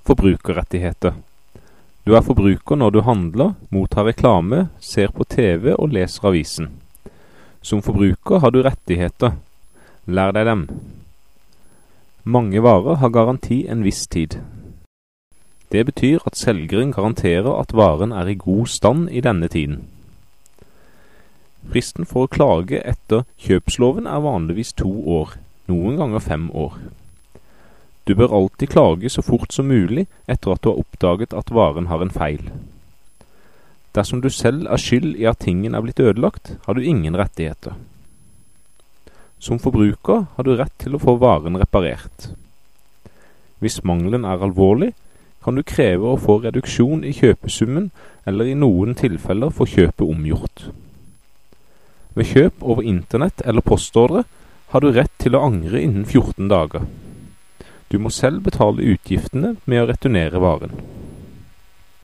Forbrukerrettigheter. Du er forbruker når du handler, mottar reklame, ser på TV og leser avisen. Som forbruker har du rettigheter. Lær deg dem. Mange varer har garanti en viss tid. Det betyr at selgeren garanterer at varen er i god stand i denne tiden. Fristen for å klage etter kjøpsloven er vanligvis 2 år, noen ganger 5 år. Du bør alltid klage så fort som mulig etter at du har oppdaget at varen har en feil. Dersom du selv er skyld i at tingen er blitt ødelagt, har du ingen rettigheter. Som forbruker har du rett til å få varen reparert. Hvis mangelen er alvorlig, kan du kreve å få reduksjon i kjøpesummen eller i noen tilfeller få kjøpet omgjort. Ved kjøp over internett eller postordre har du rett til å angre innen 14 dager. Du må selv betale utgiftene med å returnere varen.